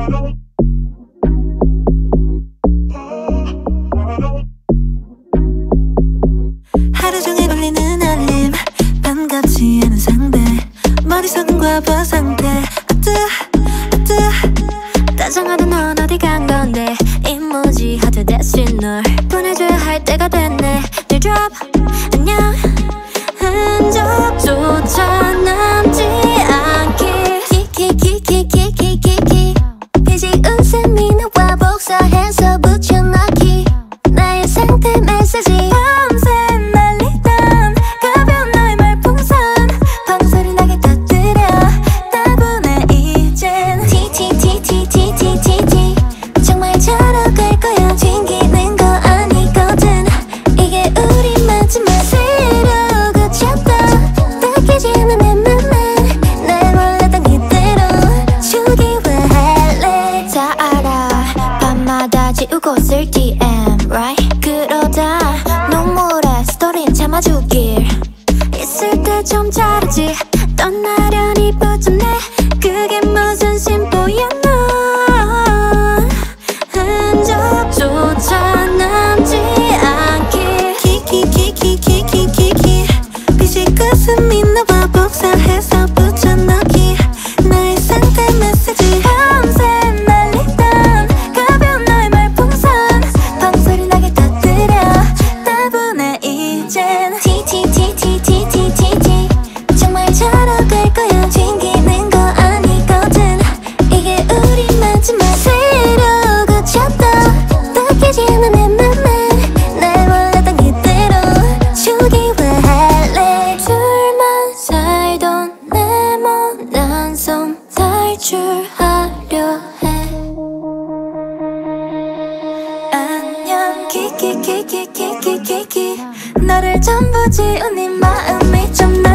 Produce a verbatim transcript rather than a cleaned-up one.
하루 종일 걸리는 알림, 반갑지 않은 상대, 머리속은 과부 상태. 아뜨 아뜨 다정하던 넌 어디 간 건데, 이모지 하트 대신 널 보내줘야 할 때가 됐네. 늘 drop 안녕 흔적조차 남지 않게 키키키키키키키키 비지 웃음이 나와 복사해서 붙여넣기. 나의 상태 메시지 밤새 날리던 가벼운 너의 말풍선 방소리 나게 터뜨려 따분해 이젠. 티티티티티티티 정말 자러 갈 거야. 튕기는 거 아니거든. 이게 우리 마지막 새로 그쳤다. 닦이지 않은 내 맘은 날 몰랐던 그대로 주기 왜 할래. 다 알아 밤마다 지우고 쓸 디엠 right. 그러다 눈물에 스토리는 참아주길. 있을 때 좀 잘하지 떠나려니 붙었네. 그게 무슨 심보야. 넌 흔적조차 남지 않게 키키키키키키키키 빛이 웃음이 나와 복사해서 붙여넣기. 나의 상태 메시지 밤새 날리던 가벼운 너의 말풍선 방소리 나게 터뜨려 따분해 이젠. 티티티티티티티 정말 자러 갈 거야. 튕기는 거 아니거든. 이게 우리 마지막 새로 그쳤다. 닦이지 않은 내 맘은 날 몰랐던 그대로 주기 왜 할래. 둘만 살던 내 못난 손 탈출하려 해. 안녕 키키키키키키키키 너를 전부 지운 네 마음이 좀